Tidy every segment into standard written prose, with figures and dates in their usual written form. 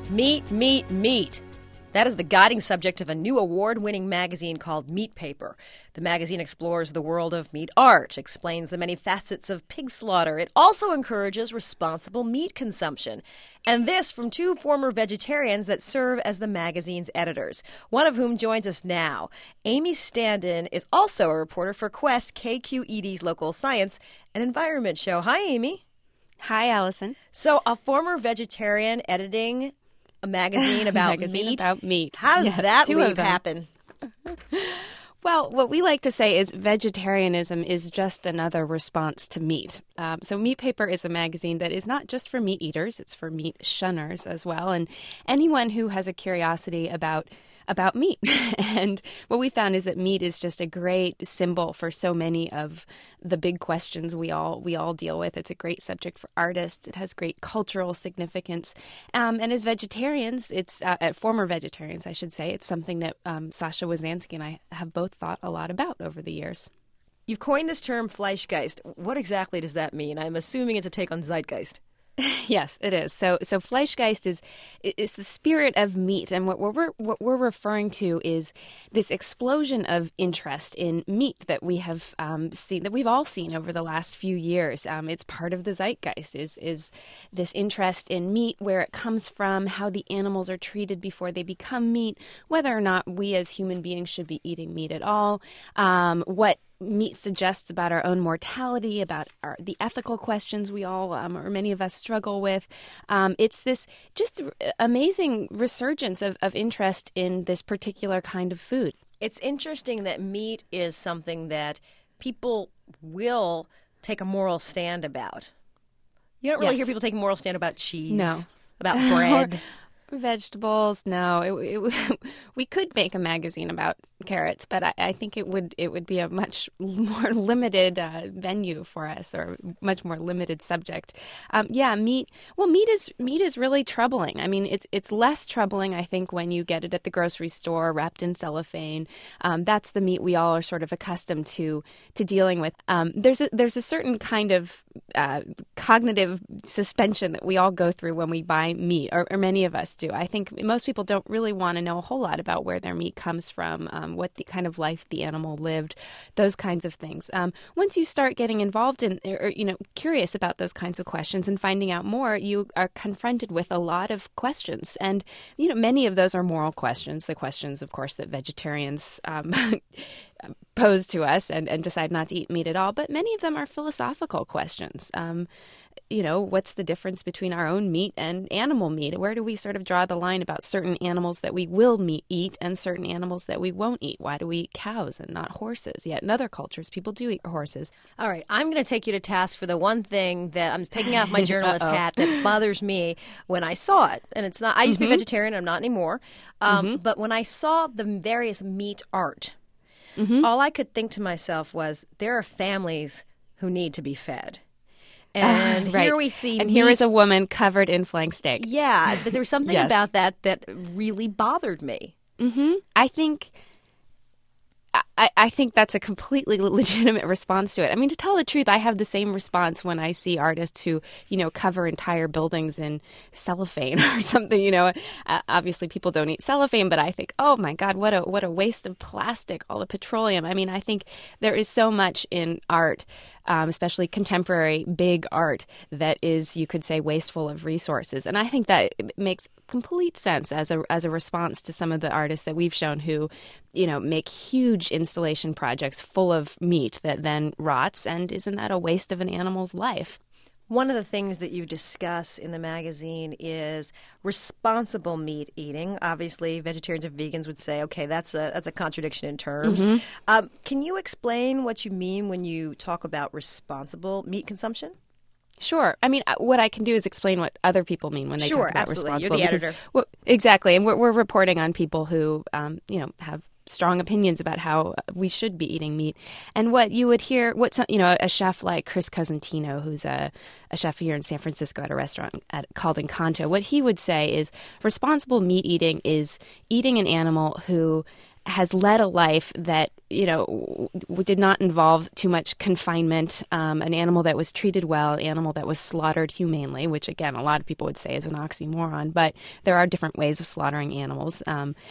Meat, meat, meat. That is the guiding subject of a new award-winning magazine called Meat Paper. The magazine explores the world of meat art, explains the many facets of pig slaughter. It also encourages responsible meat consumption. And this from two former vegetarians that serve as the magazine's editors, one of whom joins us now. Amy Standen is also a reporter for Quest, KQED's local science and environment show. Hi, Amy. Hi, Allison. So a former vegetarian editing a magazine about meat. How does that leap happen? Well, what we like to say is vegetarianism is just another response to meat. So Meat Paper is a magazine that is not just for meat eaters, it's for meat shunners as well, and anyone who has a curiosity about meat. And what we found is that meat is just a great symbol for so many of the big questions we all deal with. It's a great subject for artists. It has great cultural significance. And as vegetarians, it's former vegetarians, I should say, it's something that Sasha Wazansky and I have both thought a lot about over the years. You've coined this term Fleischgeist. What exactly does that mean? I'm assuming it's a take on Zeitgeist. Yes, it is. So Fleischgeist is the spirit of meat, and what we're referring to is this explosion of interest in meat that we have seen, that we've all seen over the last few years. It's part of the Zeitgeist is this interest in meat, where it comes from, how the animals are treated before they become meat, whether or not we as human beings should be eating meat at all, what meat suggests about our own mortality, about the ethical questions we all, or many of us, struggle with. It's this just amazing resurgence of interest in this particular kind of food. It's interesting that meat is something that people will take a moral stand about. You don't really hear people take a moral stand about cheese, no, about bread. Vegetables, no. We could make a magazine about carrots, but I think it would be a much more limited venue for us, or much more limited subject. Meat. Well, meat is really troubling. I mean, it's less troubling, I think, when you get it at the grocery store wrapped in cellophane. That's the meat we all are sort of accustomed to dealing with. There's a certain kind of cognitive suspension that we all go through when we buy meat, or many of us do. I think most people don't really want to know a whole lot about where their meat comes from, what the kind of life the animal lived, those kinds of things. Once you start getting involved in, or curious about those kinds of questions and finding out more, you are confronted with a lot of questions, and many of those are moral questions. The questions, of course, that vegetarians pose to us and decide not to eat meat at all. But many of them are philosophical questions. What's the difference between our own meat and animal meat? Where do we sort of draw the line about certain animals that we will eat and certain animals that we won't eat? Why do we eat cows and not horses? Yet in other cultures, people do eat horses. All right, I'm going to take you to task for the one thing that I'm taking off my journalist hat that bothers me when I saw it. And it's not, I used to be vegetarian, I'm not anymore. But when I saw the various meat art, all I could think to myself was, there are families who need to be fed. And right. Here we see and meat. Here is a woman covered in flank steak. Yeah, there was something Yes. about that really bothered me. I think that's a completely legitimate response to it. I mean, to tell the truth, I have the same response when I see artists who, cover entire buildings in cellophane or something. Obviously people don't eat cellophane, but I think, oh my God, what a waste of plastic, all the petroleum. I mean, I think there is so much in art, especially contemporary big art, that is, you could say, wasteful of resources. And I think that it makes complete sense as a response to some of the artists that we've shown who, make huge installation projects full of meat that then rots. And isn't that a waste of an animal's life? One of the things that you discuss in the magazine is responsible meat eating. Obviously, vegetarians and vegans would say, okay, that's a contradiction in terms. Can you explain what you mean when you talk about responsible meat consumption? Sure. I mean, what I can do is explain what other people mean when they talk about absolutely. responsible. You're the editor. Well, exactly. And we're reporting on people who, have strong opinions about how we should be eating meat. And what you would hear, a chef like Chris Cosentino, who's a chef here in San Francisco at a restaurant called Encanto, what he would say is responsible meat eating is eating an animal who has led a life that, did not involve too much confinement, an animal that was treated well, an animal that was slaughtered humanely, which, again, a lot of people would say is an oxymoron, but there are different ways of slaughtering animals.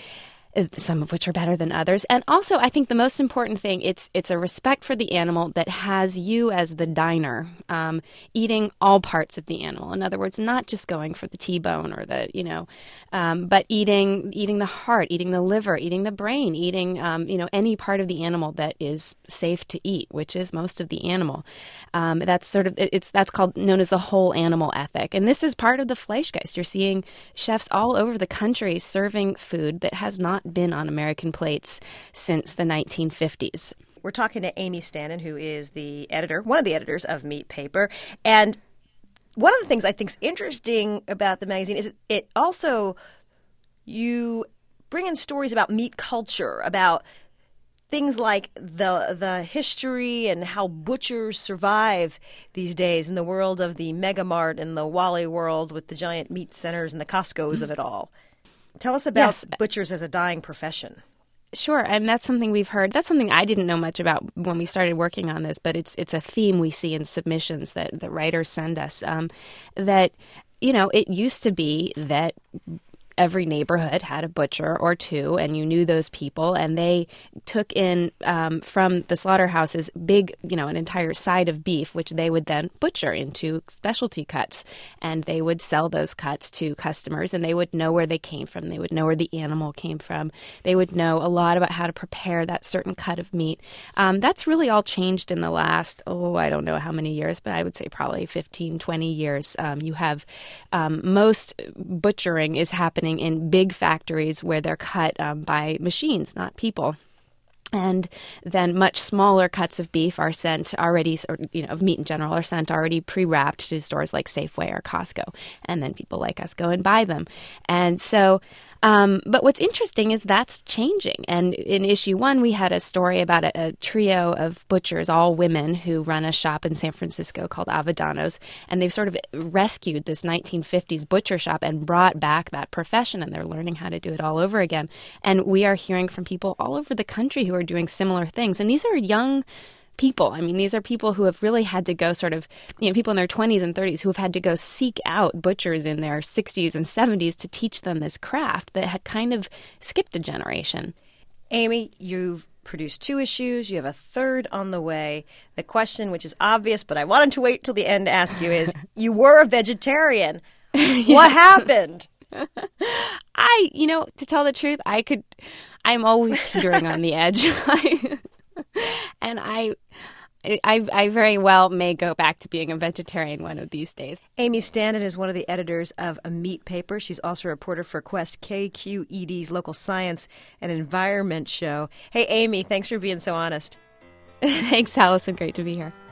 Some of which are better than others. And also, I think the most important thing, it's a respect for the animal that has you as the diner eating all parts of the animal. In other words, not just going for the T-bone or but eating the heart, eating the liver, eating the brain, eating, any part of the animal that is safe to eat, which is most of the animal. That's known as the whole animal ethic. And this is part of the Fleischgeist. You're seeing chefs all over the country serving food that has not been on American plates since the 1950s. We're talking to Amy Standen, who is one of the editors of Meat Paper. And one of the things I think is interesting about the magazine is it also, you bring in stories about meat culture, about things like the history and how butchers survive these days in the world of the Mega Mart and the Wally world with the giant meat centers and the Costcos of it all. Tell us about butchers as a dying profession. Sure, and that's something we've heard. That's something I didn't know much about when we started working on this, but it's a theme we see in submissions that the writers send us, that, it used to be that every neighborhood had a butcher or two, and you knew those people, and they took in from the slaughterhouses an entire side of beef, which they would then butcher into specialty cuts, and they would sell those cuts to customers, and they would know where they came from. They would know where the animal came from. They would know a lot about how to prepare that certain cut of meat. That's really all changed in the last, I don't know how many years, but I would say probably 15, 20 years. You have most butchering is happening in big factories where they're cut by machines, not people. And then much smaller cuts of beef are sent already, of meat in general, are sent already pre-wrapped to stores like Safeway or Costco. And then people like us go and buy them. And so, but what's interesting is that's changing. And in issue 1, we had a story about a trio of butchers, all women, who run a shop in San Francisco called Avedanos. And they've sort of rescued this 1950s butcher shop and brought back that profession. And they're learning how to do it all over again. And we are hearing from people all over the country who are doing similar things. And these are young people. I mean, these are people who have really had to go people in their 20s and 30s who have had to go seek out butchers in their 60s and 70s to teach them this craft that had kind of skipped a generation. Amy, you've produced 2 issues. You have a 3rd on the way. The question, which is obvious, but I wanted to wait till the end to ask you, is you were a vegetarian. Yes. What happened? To tell the truth, I'm always teetering on the edge. And I very well may go back to being a vegetarian one of these days. Amy Standen is one of the editors of A Meat Paper. She's also a reporter for Quest KQED's local science and environment show. Hey, Amy, thanks for being so honest. Thanks, Allison. Great to be here.